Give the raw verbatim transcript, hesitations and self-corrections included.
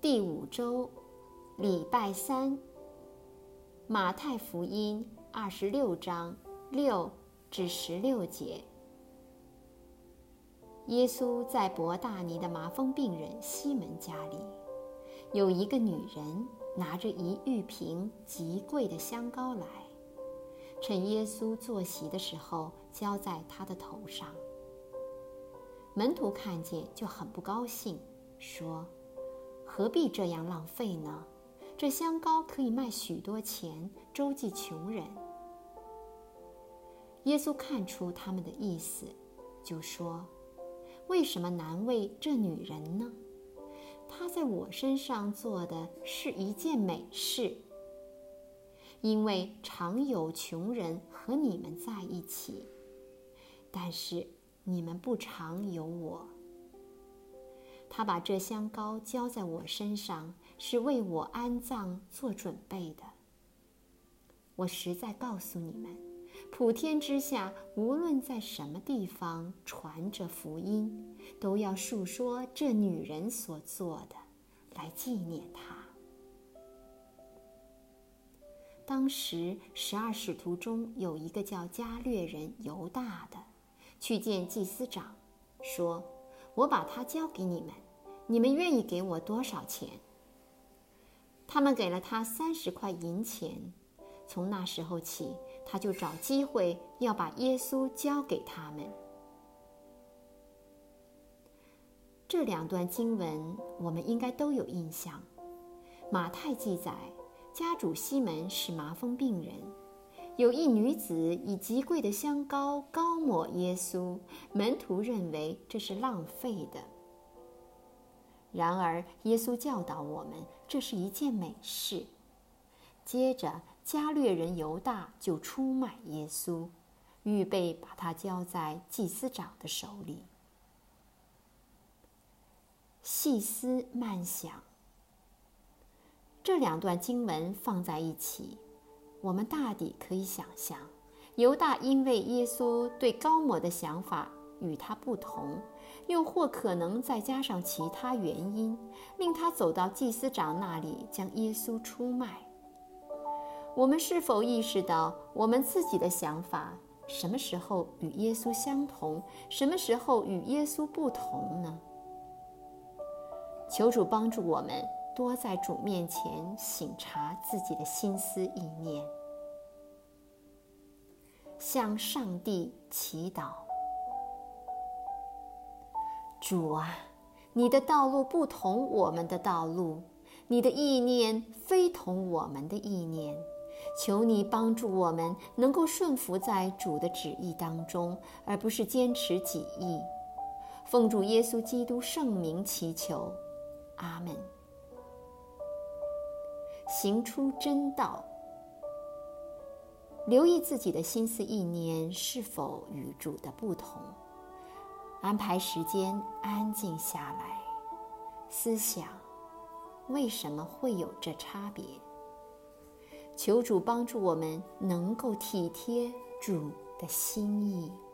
第五周，礼拜三，马太福音二十六章六至十六节。耶稣在伯大尼的麻风病人西门家里，有一个女人拿着一玉瓶极贵的香膏来，趁耶稣坐席的时候浇在他的头上。门徒看见就很不高兴，说：何必这样浪费呢？这香膏可以卖许多钱，周济穷人。耶稣看出他们的意思，就说：为什么难为这女人呢？她在我身上做的是一件美事，因为常有穷人和你们在一起，但是你们不常有我。他把这香膏浇在我身上，是为我安葬做准备的。我实在告诉你们，普天之下无论在什么地方传着福音，都要述说这女人所做的，来纪念她。当时十二使徒中有一个叫加略人犹大的，去见祭司长，说：我把他交给你们，你们愿意给我多少钱？他们给了他三十块银钱。从那时候起，他就找机会要把耶稣交给他们。这两段经文我们应该都有印象。马太记载，家主西门是麻风病人，有一女子以极贵的香膏膏抹耶稣，门徒认为这是浪费的。然而耶稣教导我们，这是一件美事。接着加略人犹大就出卖耶稣，预备把他交在祭司长的手里。细思慢想，这两段经文放在一起，我们大抵可以想象，犹大因为耶稣对膏抹的想法与他不同，又或可能再加上其他原因，令他走到祭司长那里将耶稣出卖。我们是否意识到我们自己的想法什么时候与耶稣相同，什么时候与耶稣不同呢？求主帮助我们多在主面前省察自己的心思意念，向上帝祈祷。主啊，你的道路不同我们的道路，你的意念非同我们的意念。求你帮助我们能够顺服在主的旨意当中，而不是坚持己意。奉主耶稣基督圣名祈求，阿们。行出真道，留意自己的心思意念是否与主的不同，安排时间安静下来，思想为什么会有这差别。求主帮助我们能够体贴主的心意。